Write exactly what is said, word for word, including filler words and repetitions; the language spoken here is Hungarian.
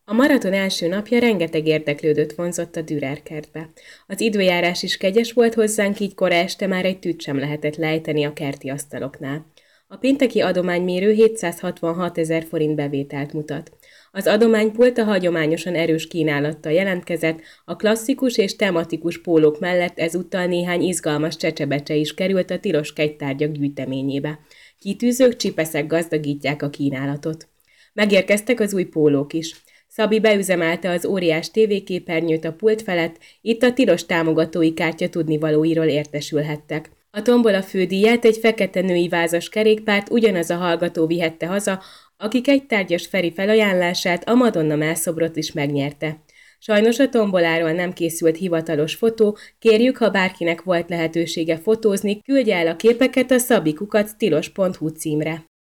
A maraton első napja rengeteg érdeklődőt vonzott a Dürer kertbe. Az időjárás is kegyes volt hozzánk, így kora este már egy tűt sem lehetett lejteni a kerti asztaloknál. A pénteki adománymérő hétszázhatvanhat ezer forint bevételt mutat. Az adománypult a hagyományosan erős kínálattal jelentkezett, a klasszikus és tematikus pólók mellett ezúttal néhány izgalmas csecsebecse is került a tilos kegytárgyak gyűjteményébe. Kitűzők, csipeszek gazdagítják a kínálatot. Megérkeztek az új pólók is. Szabi beüzemelte az óriás tévéképernyőt a pult felett, itt a tilos támogatói kártya tudnivalóiról értesülhettek. A tombola fődíját, egy fekete női vázas kerékpárt ugyanaz a hallgató vihette haza, akik egy tárgyas Feri felajánlását, a Madonna mellszobrot is megnyerte. Sajnos a tomboláról nem készült hivatalos fotó, kérjük, ha bárkinek volt lehetősége fotózni, küldje el a képeket a szabikukac tilos pont hu címre.